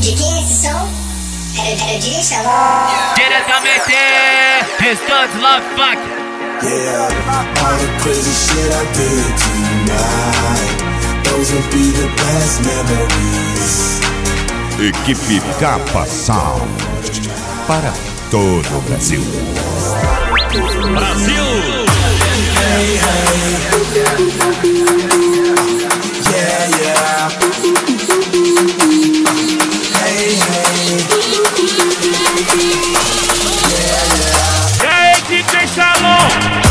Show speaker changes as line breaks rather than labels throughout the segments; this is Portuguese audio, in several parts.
De quem é esse som? Era de Shalom.
Diretamente, Restante Love Funk.
Yeah, all the crazy shit I did tonight, those will be the best memories.
Equipe Capa Sound para todo o Brasil.
Brasil!
Hey, hey. Yeah, yeah. Hey, hey. Yeah, yeah.
E aí, equipe Shalom!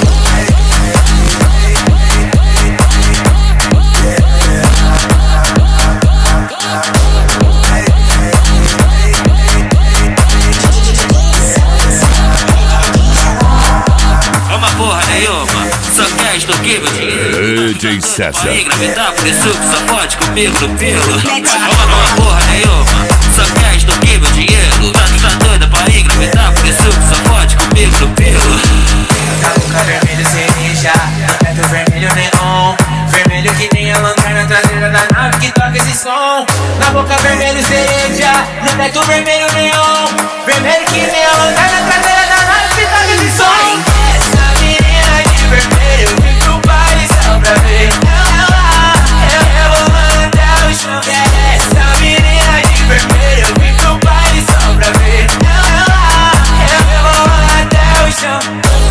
Só queres do que, meu dinheiro?
DJ César.
Aí, gravidade, por isso que só pode comigo no pelo. Uma porra nenhuma. Só queres do que, meu dinheiro? Tá doida pra engravidar, por isso que só pode comigo no pelo.
Tá boca vermelho cereja, é do vermelho neon. Vermelho que nem a lanterna traseira da nave que toca esse som. Na boca vermelho cereja, no teto vermelho neon. Vermelho que nem a lanterna traseira da nave que toca esse som. Vermelho, eu vim pro baile só pra ver ela. Eu vou mandar o chão. Essa menina de vermelho, eu vim pro baile só pra ver ela. Eu vou mandar o chão.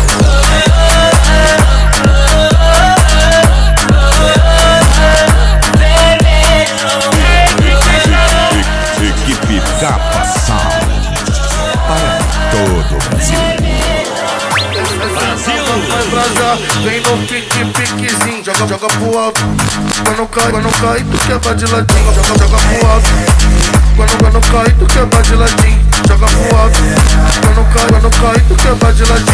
Equipe Capa Sound para todo o Brasil.
Vem no piquezinho, joga pro alto. Quando cai, tu quebra de ladinho. Joga pro alto. Quando cai, tu quebra de ladinho. Joga pro alto. Quando cai, tu quebra de ladinho.